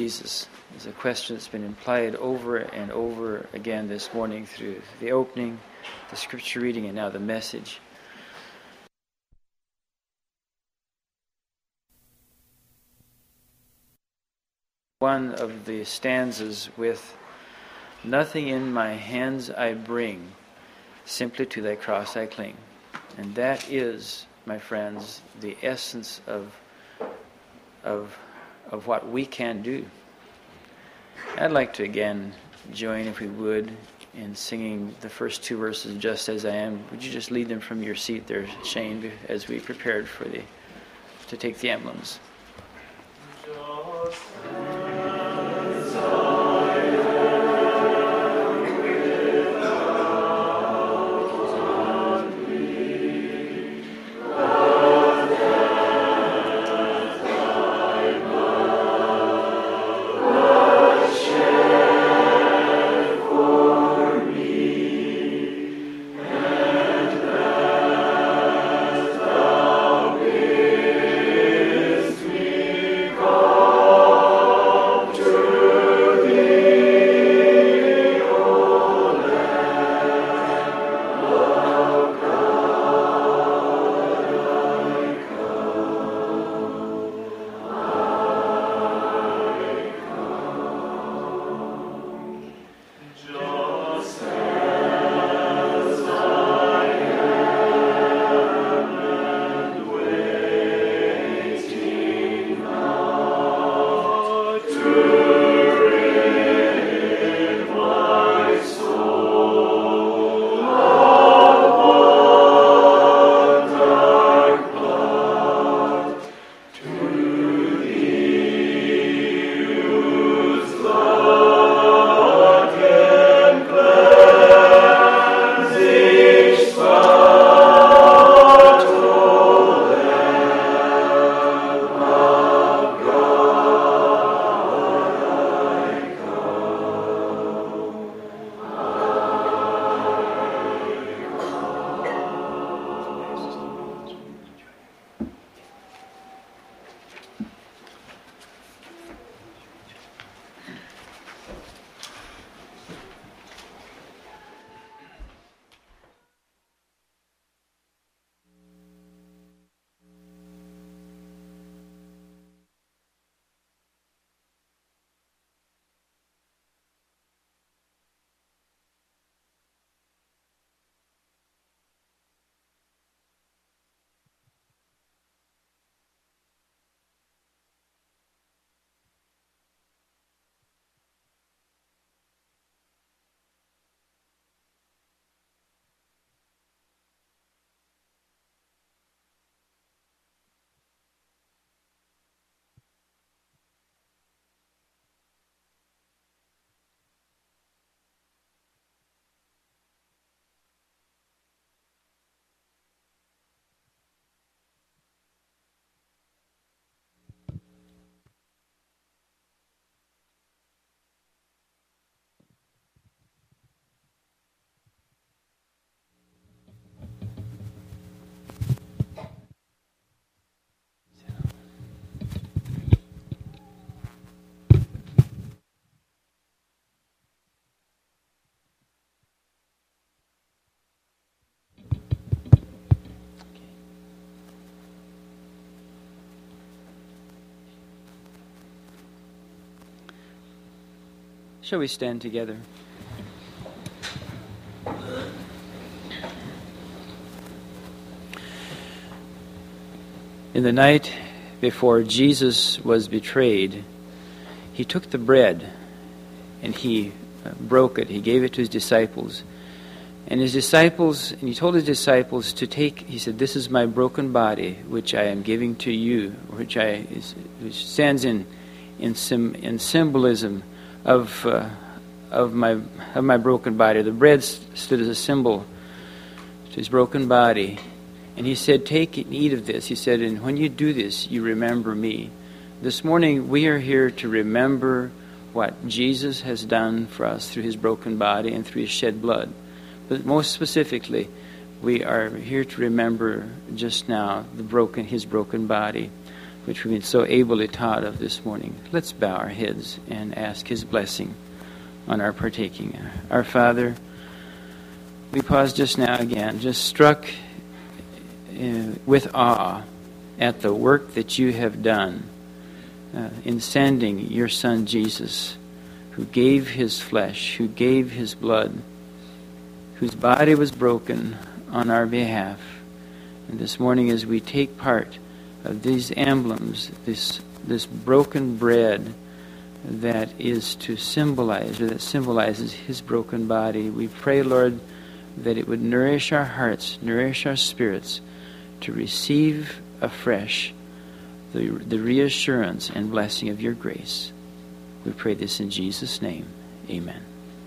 Jesus is a question that's been implied over and over again this morning through the opening, the scripture reading, and now the message. One of the stanzas with, "Nothing in my hands I bring, simply to thy cross I cling." And that is, my friends, the essence of what we can do. I'd like to again join, if we would, in singing the first two verses, "Just as I Am." Would you just lead them from your seat there, Shane, as we prepared to take the emblems? Shall we stand together? In the night before Jesus was betrayed, he took the bread and he broke it. He gave it to his disciples. And he told his disciples to take, he said, "This is my broken body, which I am giving to you," which stands in symbolism of my broken body. The bread stood as a symbol to his broken body. And he said, "Take and eat of this." He said, "And when you do this, you remember me." This morning, we are here to remember what Jesus has done for us through his broken body and through his shed blood. But most specifically, we are here to remember just now his broken body. which we've been so ably taught of this morning. Let's bow our heads and ask His blessing on our partaking. Our Father, we pause just now again, just struck with awe at the work that you have done in sending your Son Jesus, who gave His flesh, who gave His blood, whose body was broken on our behalf. And this morning, as we take part of these emblems, this broken bread that is to symbolize, or that symbolizes His broken body, we pray, Lord, that it would nourish our hearts, nourish our spirits, to receive afresh the reassurance and blessing of your grace. We pray this in Jesus' name. Amen.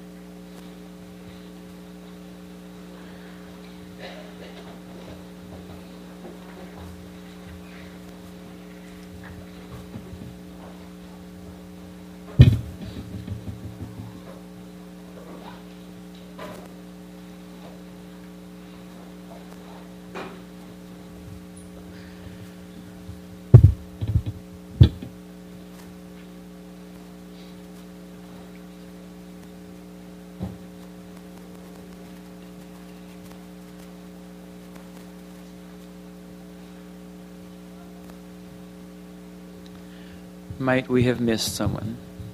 Might we have missed someone?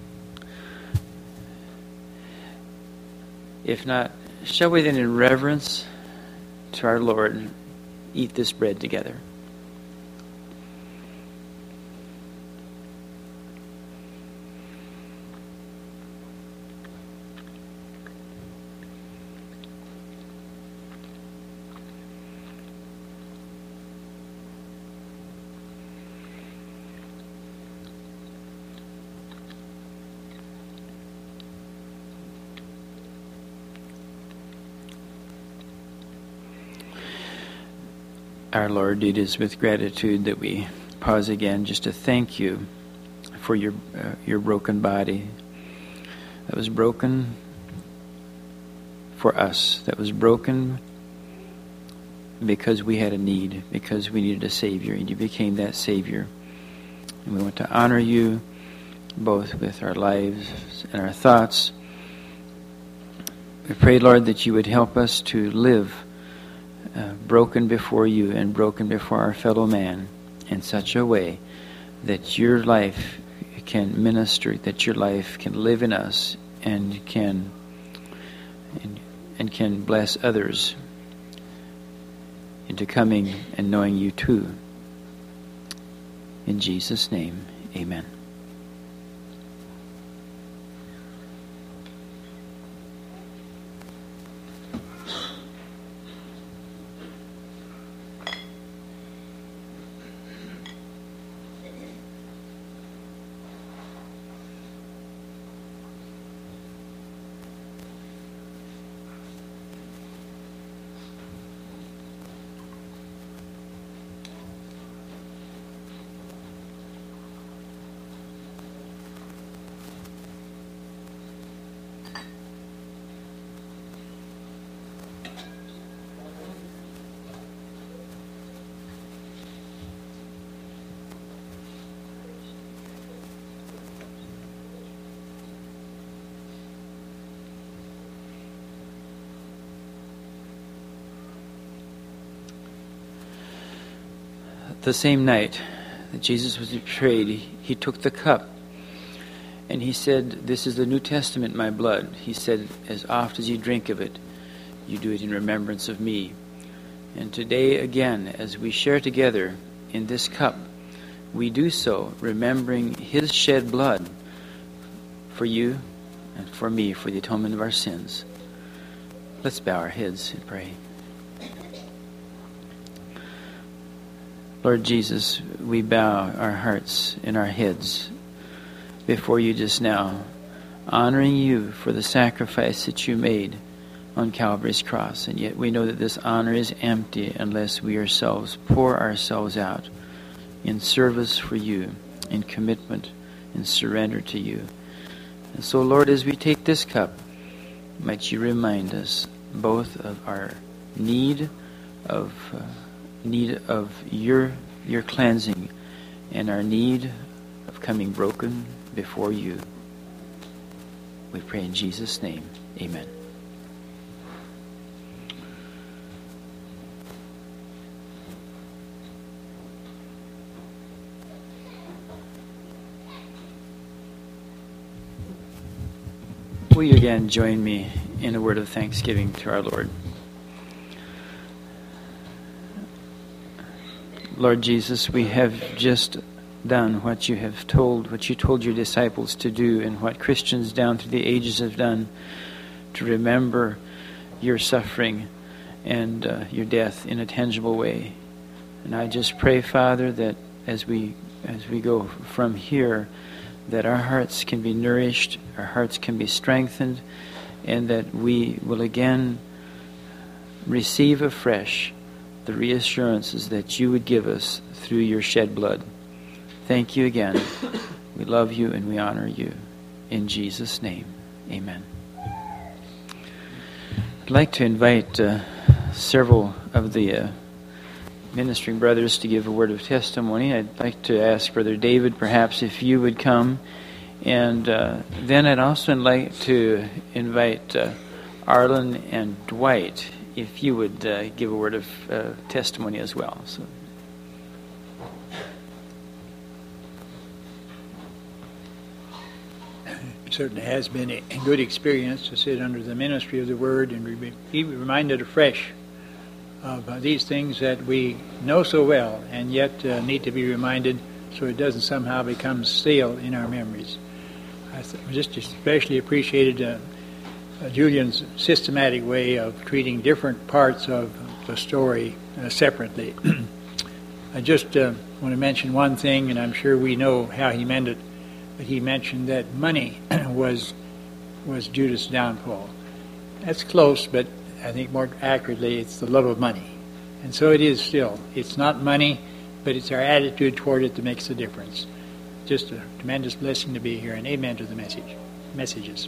If not, shall we then in reverence to our Lord eat this bread together? Our Lord, it is with gratitude that we pause again just to thank you for your broken body that was broken for us, that was broken because we had a need, because we needed a Savior, and you became that Savior. And we want to honor you both with our lives and our thoughts. We pray, Lord, that you would help us to live broken before you and broken before our fellow man in such a way that your life can minister, that your life can live in us and can bless others into coming and knowing you too. In Jesus' name, amen. The same night that Jesus was betrayed, he took the cup and he said, "This is the New Testament, my blood." He said, "As oft as you drink of it, you do it in remembrance of me." And today again, as we share together in this cup, we do so remembering His shed blood for you and for me, for the atonement of our sins. Let's bow our heads and pray. Lord Jesus, we bow our hearts and our heads before you just now, honoring you for the sacrifice that you made on Calvary's cross. And yet we know that this honor is empty unless we ourselves pour ourselves out in service for you, in commitment, in surrender to you. And so, Lord, as we take this cup, might you remind us both of our need of your cleansing, and our need of coming broken before you. We pray in Jesus' name. Amen. Will you again join me in a word of thanksgiving to our Lord? Lord Jesus, we have just done what you told your disciples to do, and what Christians down through the ages have done, to remember your suffering and your death in a tangible way. And I just pray, Father, that as we go from here, that our hearts can be nourished, our hearts can be strengthened, and that we will again receive afresh the reassurances that you would give us through your shed blood. Thank you again. We love you and we honor you. In Jesus' name, amen. I'd like to invite several of the ministering brothers to give a word of testimony. I'd like to ask Brother David, perhaps, if you would come. And then I'd also like to invite Arlen and Dwight, if you would give a word of testimony as well. So. It certainly has been a good experience to sit under the ministry of the Word and be reminded afresh of these things that we know so well and yet need to be reminded so it doesn't somehow become stale in our memories. I just especially appreciated Julian's systematic way of treating different parts of the story separately. I just want to mention one thing, and I'm sure we know how he meant it, but he mentioned that money was Judas' downfall. That's close, but I think more accurately it's the love of money. And so it is still. It's not money, but it's our attitude toward it that makes the difference. Just a tremendous blessing to be here, and amen to the messages.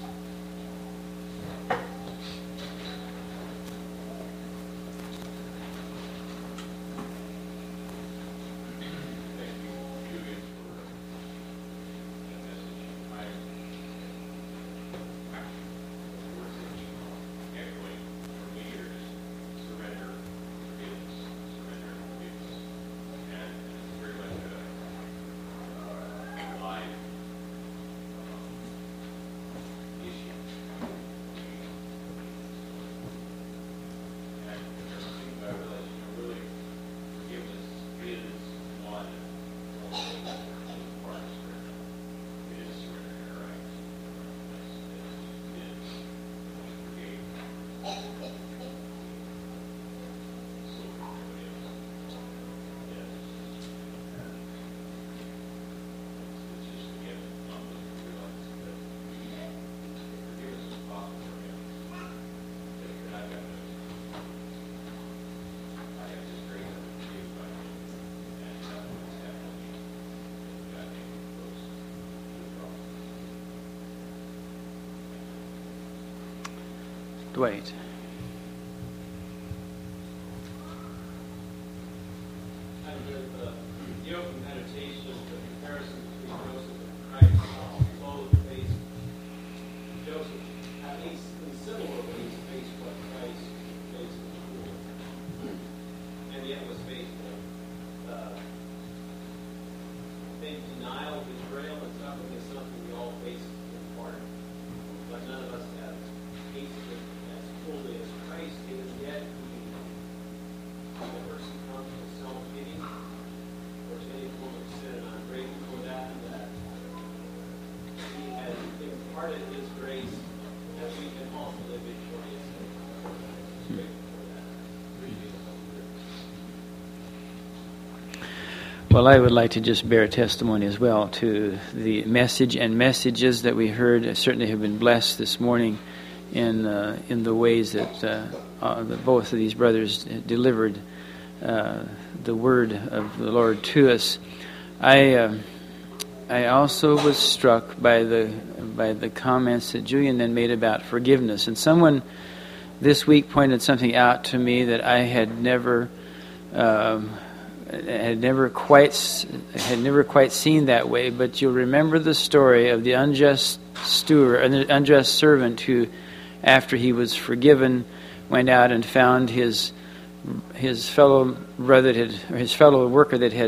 Dwight. The open meditation, the comparison between Joseph and Christ, both faced Joseph, at least in similar ways, faced what Christ faced before, and yet was faithful. I think denial, betrayal, and suffering is something we all face in part, but none of us have faced it as fully as Christ did, and yet the person comes with self-pity or to any form of sin, and I'm grateful for that He has imparted His grace that we can also live victoriously. I'm grateful for that. Appreciate it. Well, I would like to just bear testimony as well to the message and messages that we heard. I certainly have been blessed this morning in the ways that both of these brothers delivered the word of the Lord to us. I also was struck by the comments that Julian then made about forgiveness. And someone this week pointed something out to me that I had never had never quite seen that way. But you'll remember the story of the unjust steward, and the unjust servant who, after he was forgiven, went out and found his fellow brother his fellow worker that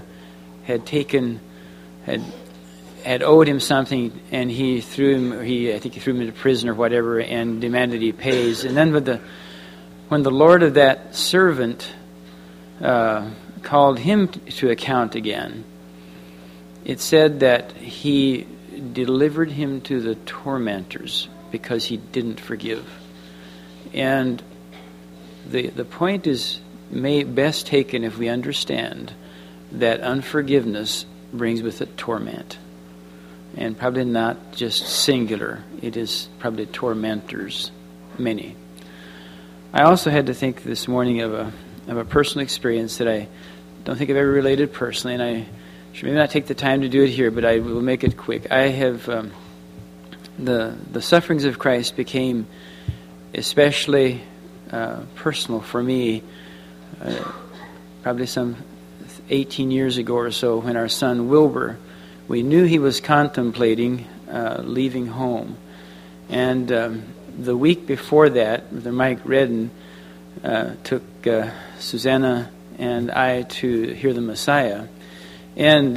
had owed him something, and he threw him. I think he threw him into prison or whatever, and demanded he pays. And then when the Lord of that servant called him to account again, it said that he delivered him to the tormentors because he didn't forgive. And the point is best taken if we understand that unforgiveness brings with it torment. And probably not just singular. It is probably tormentors, many. I also had to think this morning of a personal experience that I don't think I've ever related personally, and I should maybe not take the time to do it here, but I will make it quick. I have the sufferings of Christ became especially personal for me probably some 18 years ago or so, when our son Wilbur, we knew he was contemplating leaving home. And the week before that, Brother Mike Redden took Susanna and I to hear the Messiah. And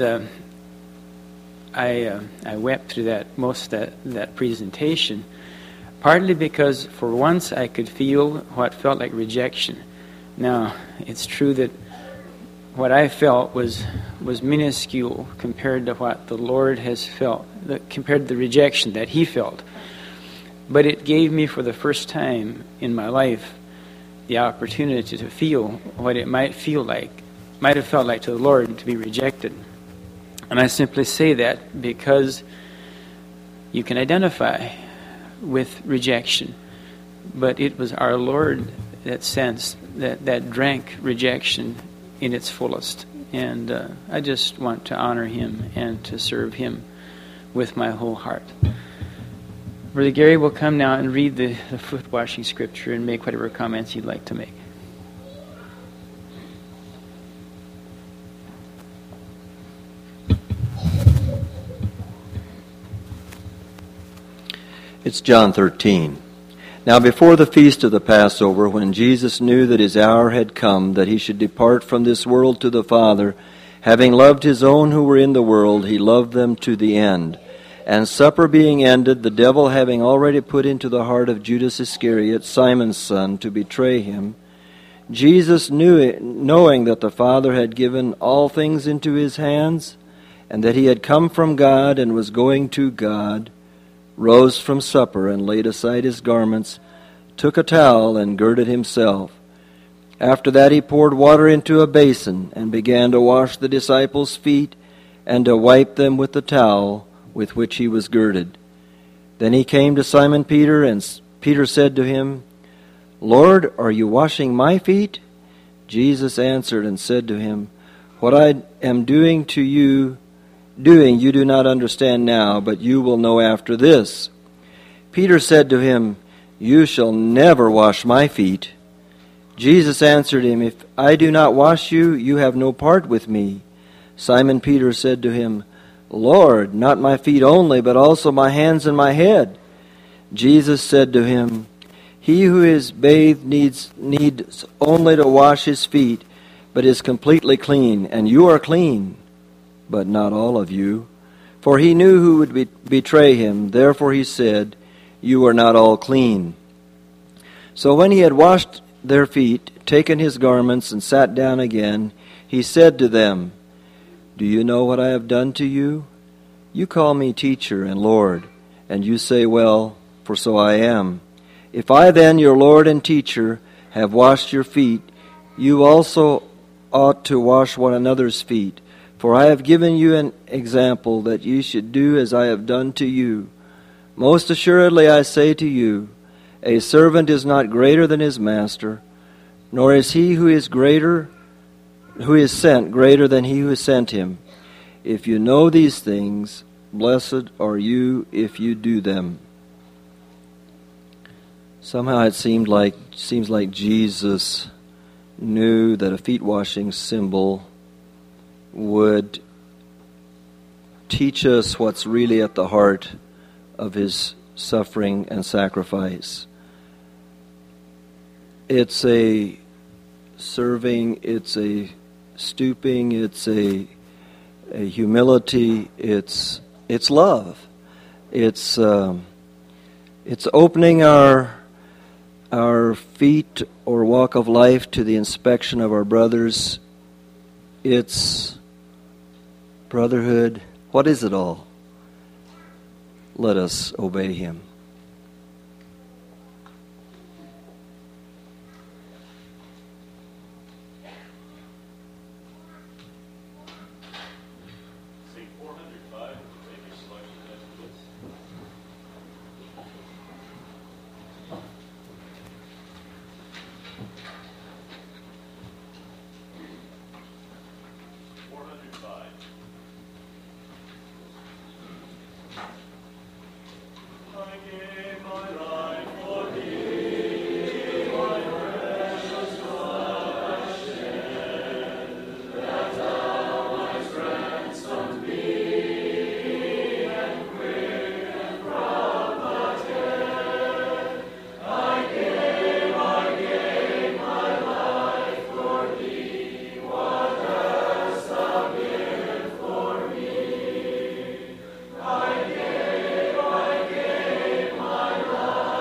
I wept through most of that presentation, partly because for once I could feel what felt like rejection. Now, it's true that what I felt was minuscule compared to what the Lord has felt, compared to the rejection that He felt. But it gave me, for the first time in my life, the opportunity to feel what it might have felt like to the Lord to be rejected. And I simply say that because you can identify with rejection. But it was our Lord that sensed, that drank rejection in its fullest. And I just want to honor Him and to serve Him with my whole heart. Brother Gary will come now and read the foot washing scripture and make whatever comments he'd like to make. It's John 13. Now before the feast of the Passover, when Jesus knew that His hour had come, that He should depart from this world to the Father, having loved His own who were in the world, He loved them to the end. And supper being ended, the devil having already put into the heart of Judas Iscariot, Simon's son, to betray Him, Jesus, knowing that the Father had given all things into His hands, and that He had come from God and was going to God, rose from supper and laid aside His garments, took a towel and girded Himself. After that He poured water into a basin and began to wash the disciples' feet and to wipe them with the towel with which He was girded. Then He came to Simon Peter, and Peter said to Him, Lord, are you washing my feet? Jesus answered and said to him, What I am doing you do not understand now, but you will know after this. Peter said to Him, You shall never wash my feet. Jesus answered him, If I do not wash you, you have no part with me. Simon Peter said to Him, Lord, not my feet only, but also my hands and my head. Jesus said to him, He who is bathed needs only to wash his feet, but is completely clean, and you are clean, but not all of you. For He knew who would betray Him, therefore He said, You are not all clean. So when He had washed their feet, taken His garments, and sat down again, He said to them, Do you know what I have done to you? You call me teacher and Lord, and you say, Well, for so I am. If I then, your Lord and teacher, have washed your feet, you also ought to wash one another's feet. For I have given you an example that you should do as I have done to you. Most assuredly I say to you, a servant is not greater than his master, nor is he who is sent greater than he who sent him. If you know these things, blessed are you if you do them. Somehow it seems like Jesus knew that a feet washing symbol would teach us what's really at the heart of his suffering and sacrifice. It's a serving, it's a stooping, it's a humility, it's love. It's opening our feet or walk of life to the inspection of our brothers. It's brotherhood. What is it all? Let us obey him. Sing 405, make your selection after this. I gave my life.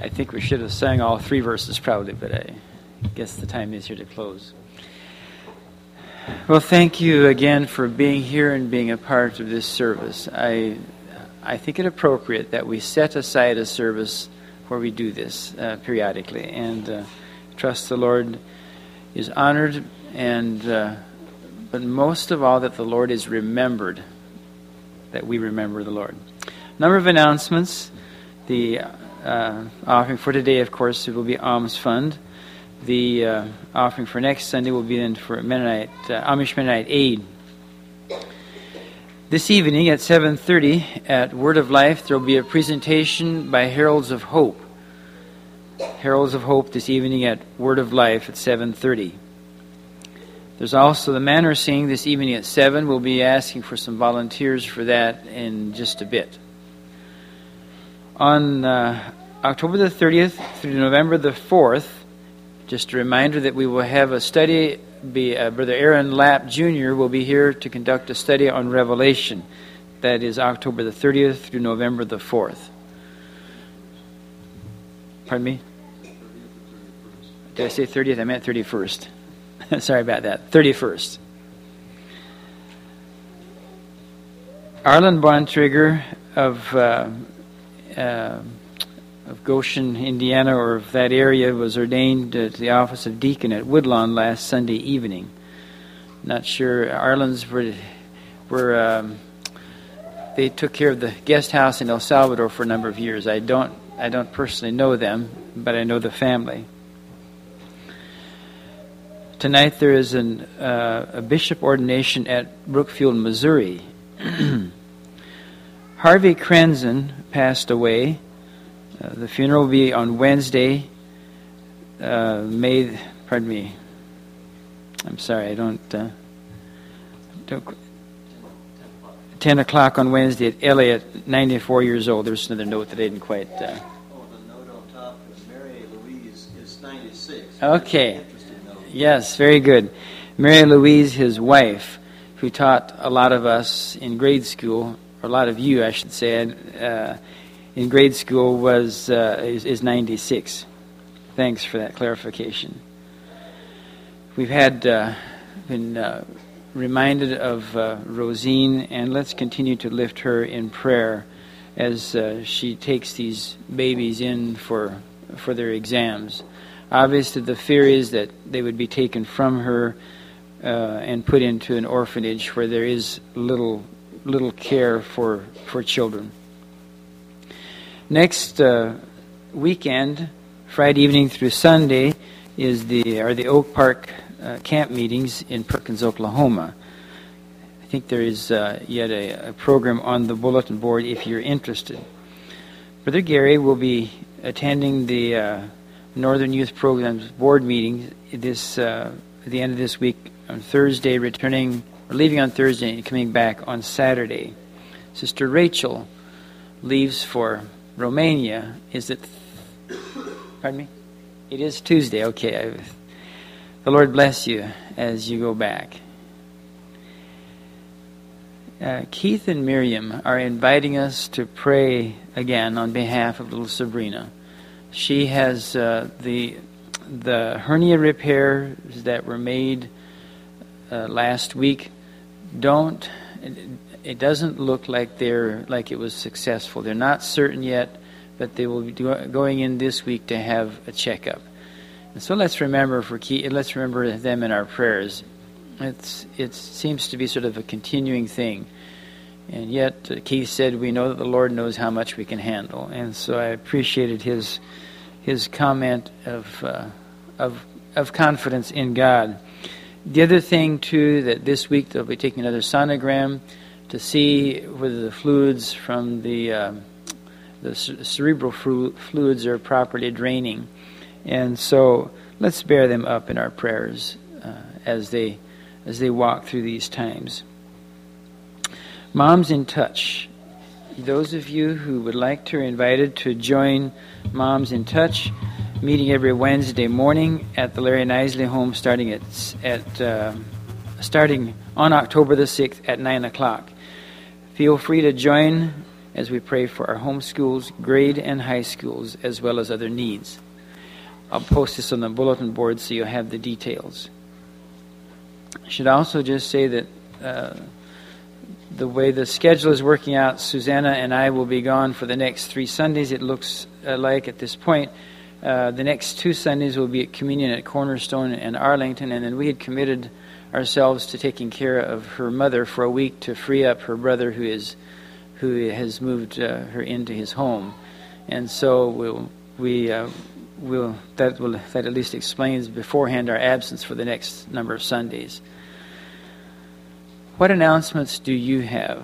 I think we should have sang all 3 verses probably, but I guess the time is here to close. Well, thank you again for being here and being a part of this service. I think it appropriate that we set aside a service where we do this periodically, and trust the Lord is honored, and but most of all that the Lord is remembered, that we remember the Lord. Number of announcements. The offering for today, of course, it will be Alms Fund. The offering for next Sunday will be then for Amish Mennonite Aid. This evening at 7:30 at Word of Life, there will be a presentation by Heralds of Hope. Heralds of Hope this evening at Word of Life at 7:30. There's also the Manor Sing this evening at 7. We'll be asking for some volunteers for that in just a bit. On October the 30th through November the 4th, just a reminder that we will have a study. Brother Aaron Lapp Jr. will be here to conduct a study on Revelation. That is October the 30th through November the 4th. Pardon me? Did I say 30th? I meant 31st. Sorry about that. 31st. Arlen Bontrigger of Goshen, Indiana, or of that area, was ordained to the office of deacon at Woodlawn last Sunday evening. Not sure. Arlen's they took care of the guest house in El Salvador for a number of years. I don't personally know them, but I know the family. Tonight there is a bishop ordination at Brookfield, Missouri. Harvey Crenson passed away. The funeral will be on Wednesday, 10 o'clock on Wednesday at Elliott, 94 years old. There's another note that I didn't quite... the note on top is Mary Louise is 96. Okay. Yes, very good. Mary Louise, his wife, who taught a lot of us in grade school, or a lot of you, I should say, in grade school, is 96. Thanks for that clarification. We've been reminded of Rosine, and let's continue to lift her in prayer as she takes these babies in for their exams. Obviously, the fear is that they would be taken from her and put into an orphanage where there is little care for children. Next weekend, Friday evening through Sunday, are the Oak Park camp meetings in Perkins, Oklahoma. I think there is yet a program on the bulletin board if you're interested. Brother Gary will be attending the Northern Youth Programs board meeting at the end of this week on Thursday, leaving on Thursday and coming back on Saturday. Sister Rachel leaves for Romania. Is it? Pardon me? It is Tuesday. Okay. The Lord bless you as you go back. Keith and Miriam are inviting us to pray again on behalf of little Sabrina. She has the hernia repairs that were made last week. It doesn't look like it was successful. They're not certain yet, but they will be going in this week to have a checkup. And so let's remember them in our prayers. It seems to be sort of a continuing thing. And yet, Keith said, we know that the Lord knows how much we can handle. And so I appreciated his comment of confidence in God. The other thing, too, that this week they'll be taking another sonogram to see whether the fluids from the cerebral fluids are properly draining. And so let's bear them up in our prayers as they walk through these times. Moms in Touch. Those of you who would like to are invited to join Moms in Touch, meeting every Wednesday morning at the Larry Nisley home starting on October the 6th at 9 o'clock. Feel free to join as we pray for our home schools, grade and high schools, as well as other needs. I'll post this on the bulletin board so you'll have the details. I should also just say that the way the schedule is working out, Susanna and I will be gone for the next 3 Sundays. It looks like at this point, the next 2 Sundays will be at Communion at Cornerstone and Arlington, and then we had committed ourselves to taking care of her mother for a week to free up her brother who has moved her into his home. And so that at least explains beforehand our absence for the next number of Sundays. What announcements do you have?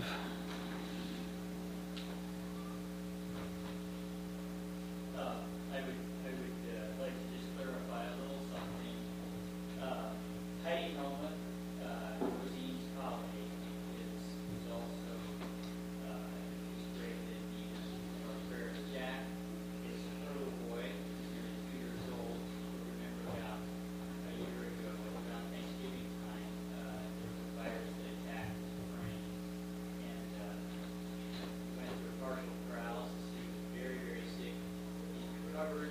I would like to just clarify a little something. Heidi Hellman, Rosine's colleague, is also is great that he is our prayer. Jack is a little boy. He's nearly 2 years old. You'll remember about a year ago, around Thanksgiving time, there was a virus that attacked his brain, and he went through partial paralysis. He was very, very sick. He's recovered.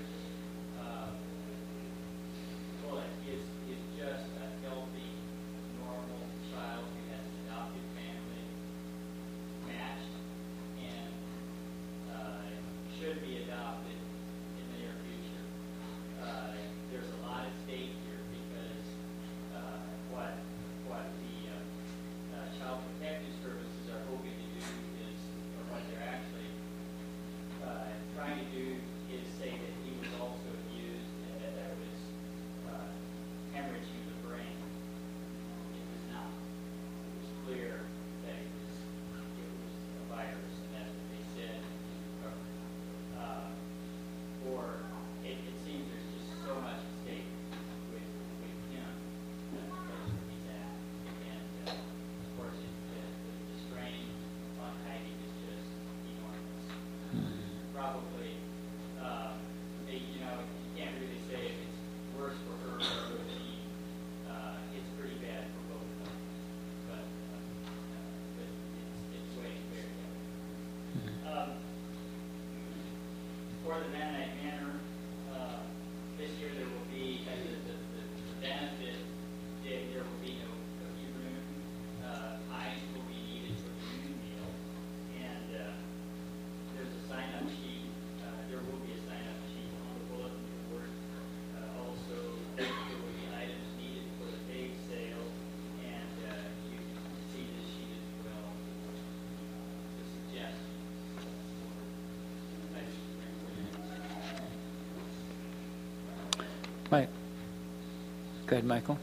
Is just a healthy, normal child who has an adopted family matched and should be adopted in the near future. There's a lot at stake here because what the Child Protective Services are hoping to do is, or what they're actually trying to do is say that he was also abused and that there was hemorrhaging of the brain. It was not. It was clear that it was a virus, and that's what they said. It seems there's just so much at stake with him and the place where he's at. And of course, the strain on Heidi is just enormous. Probably, you can't really say if it's worse for her or Rosine. It's pretty bad for both of them, but it's weighing very heavy. For the Mennonite Manor, this year there will be, as the benefit, there will be no cookie room. Pies will be needed for the noon meal, and there's a sign-up sheet. There will be a sign-up sheet on the bulletin board. Also, there will be items needed for the bake sale, and you can see this sheet as well. The suggestions. Mike. Go ahead, Michael.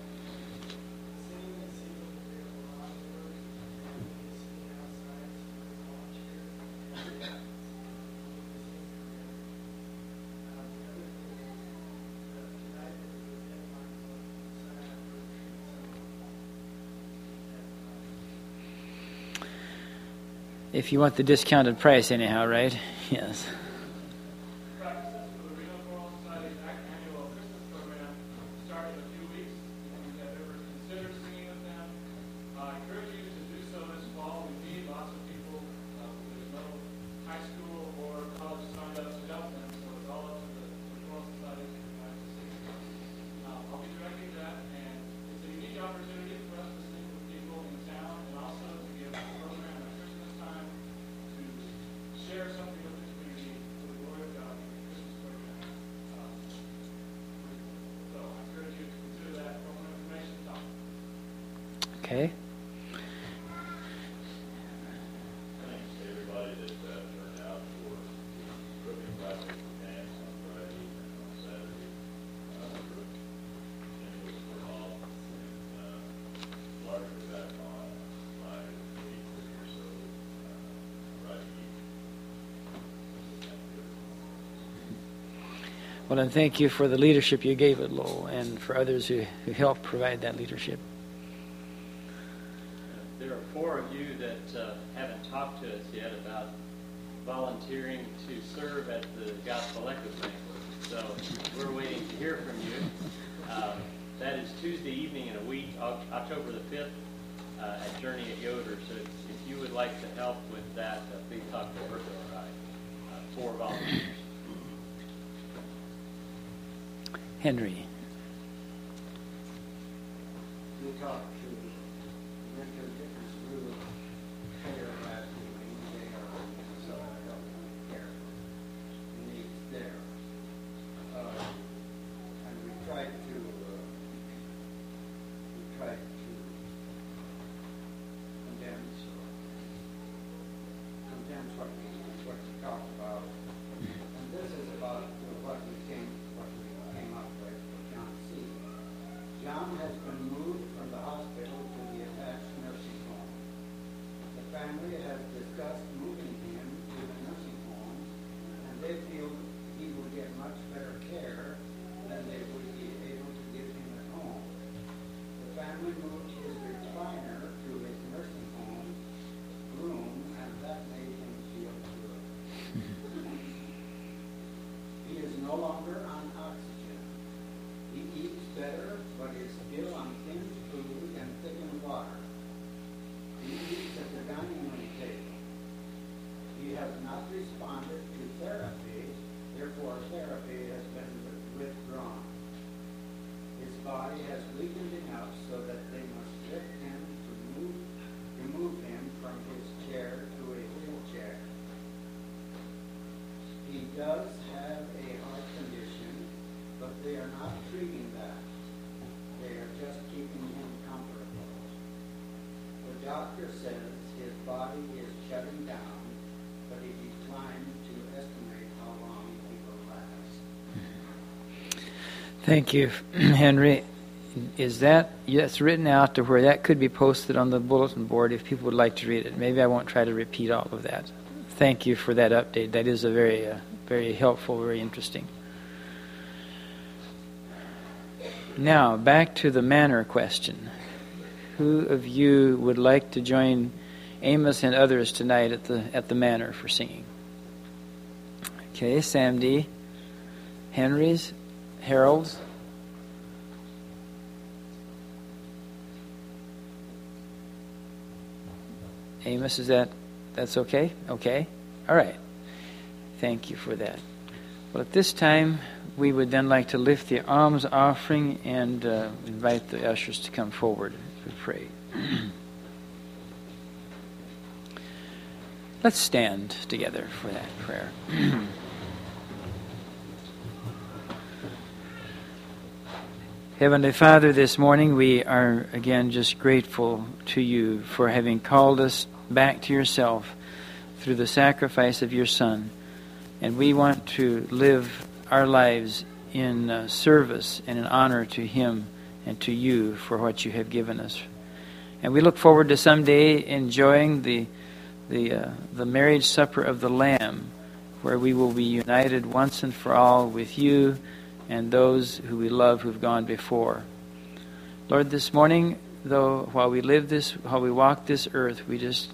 If you want the discounted price anyhow, right? Yes. Okay. Thanks to everybody that turned out for cooking breakfast and dance on Friday and on Saturday. It was all largely back on by 8:30 or so Friday evening. Well, and thank you for the leadership you gave at Lowell and for others who helped provide that leadership. There are 4 of you that haven't talked to us yet about volunteering to serve at the Gospel Echo Banquet. So we're waiting to hear from you. That is Tuesday evening in a week, October the 5th, at Journey at Yoder. So if you would like to help with that, please talk to Bertha or I. 4 volunteers. Henry. We talked to Mr. Dickens through care last evening. They are in Minnesota Health Care. Needs there. And we tried to condense what we talked about. And this is about what we came up with for John C. John has been moved from the hospital to the attached nursing home. The family has discussed moving him to the nursing home, and they feel he will get much better care than they would be able to give him at home. The family moved his recliner to his nursing home room, and that made him feel good. He is no longer on oxygen. He eats better, but is still on thin food and thickened water. He eats at the dining room table. He has not responded to therapy, therefore therapy has been withdrawn. His body has weakened enough so that they must lift him to remove him from his chair to a wheelchair. He does have a heart condition, but they are not treating that. They are just keeping him comfortable. The doctor says his body is shutting down, but he declined to estimate how long he will last. Thank you, Henry. Is that's written out to where that could be posted on the bulletin board if people would like to read it? Maybe I won't try to repeat all of that. Thank you for that update. That is a very, very helpful, very interesting. Now, back to the manner question. Who of you would like to join Amos and others tonight at the manor for singing? Okay, Sam D. Henry's, Harold's. Amos, that's okay? Okay. All right. Thank you for that. Well, at this time, we would then like to lift the alms offering and invite the ushers to come forward to pray. Let's stand together for that prayer. Heavenly Father, this morning we are again just grateful to you for having called us back to yourself through the sacrifice of your Son. And we want to live our lives in service and in honor to him and to you for what you have given us. And we look forward to someday enjoying the marriage supper of the Lamb, where we will be united once and for all with you and those who we love who've gone before. Lord, this morning, though, while we walk this earth, we just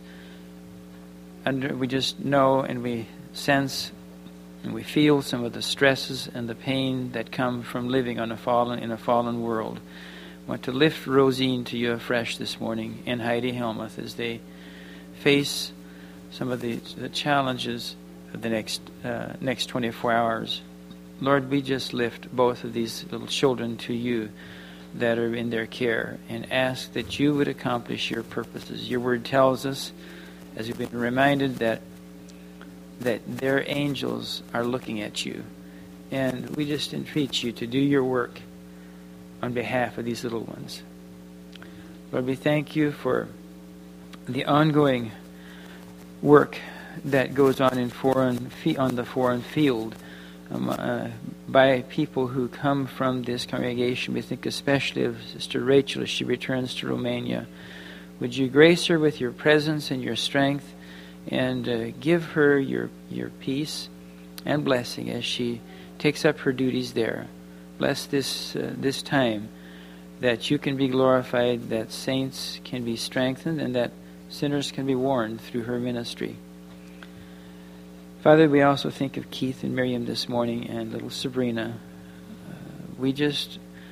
know and we sense and we feel some of the stresses and the pain that come from living in a fallen world. I want to lift Rosine to you afresh this morning and Heidi Helmuth as they face some of the challenges of the next 24 hours. Lord, we just lift both of these little children to you that are in their care and ask that you would accomplish your purposes. Your word tells us, as we've been reminded, that their angels are looking at you. And we just entreat you to do your work on behalf of these little ones. Lord, we thank you for the ongoing work that goes on on the foreign field by people who come from this congregation. We think especially of Sister Rachel as she returns to Romania. Would you grace her with your presence and your strength and give her your peace and blessing as she takes up her duties there. Bless this time that you can be glorified, that saints can be strengthened, and that sinners can be warned through her ministry. Father, we also think of Keith and Miriam this morning and little Sabrina. We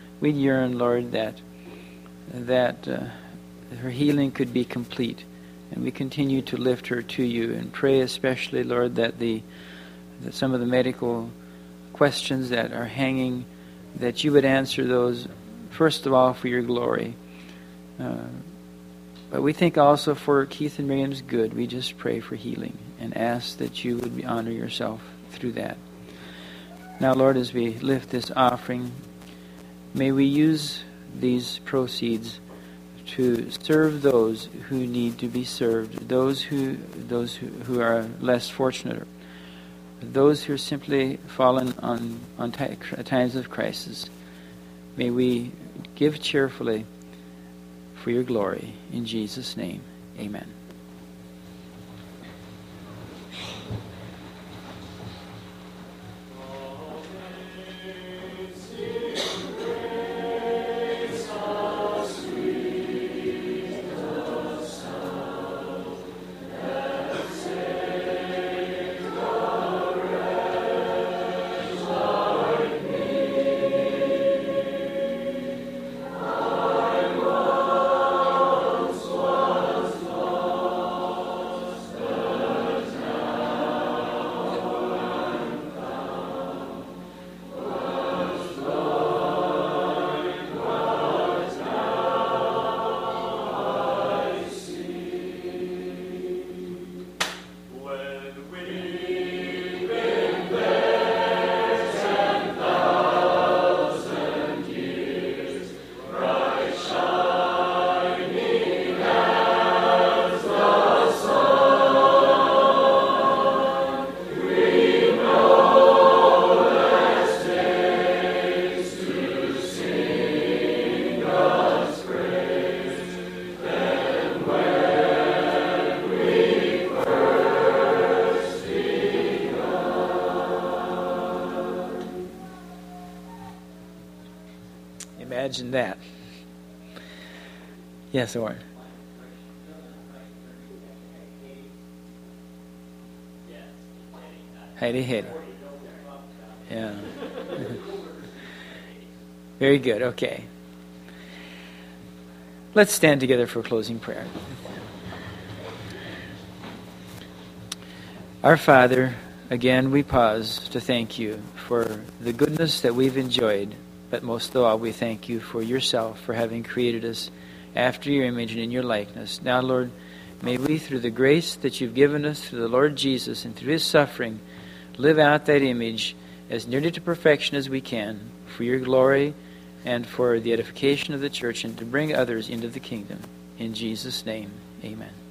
yearn, Lord, that her healing could be complete And we continue to lift her to you and pray especially, Lord, that some of the medical questions that are hanging, that you would answer those, first of all, for your glory. But we think also for Keith and Miriam's good. We just pray for healing and ask that you would honor yourself through that. Now, Lord, as we lift this offering, may we use these proceeds to serve those who need to be served, those who are less fortunate, those who are simply fallen on times of crisis. May we give cheerfully for your glory. In Jesus' name, amen. Imagine that. Yes, Oren. Heidi. Yeah. Very good. Okay. Let's stand together for closing prayer. Our Father, again we pause to thank you for the goodness that we've enjoyed, but most of all we thank you for yourself, for having created us after your image and in your likeness. Now, Lord, may we, through the grace that you've given us through the Lord Jesus and through his suffering, live out that image as nearly to perfection as we can for your glory and for the edification of the church and to bring others into the kingdom. In Jesus' name, amen.